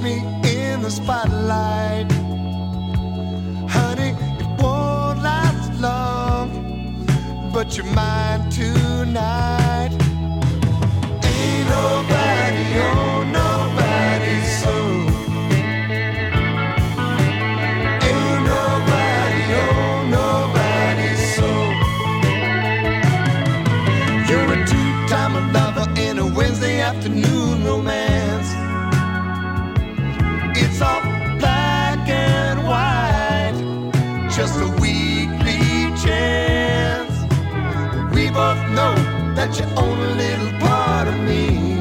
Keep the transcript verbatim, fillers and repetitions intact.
me in the spotlight. Honey, it won't last long, but you're mine tonight. Ain't nobody on nobody's soul. Ain't nobody on nobody's soul. You're a two-time lover in a Wednesday afternoon romance. It's all black and white, just a weekly chance. We both know that you own a little part of me.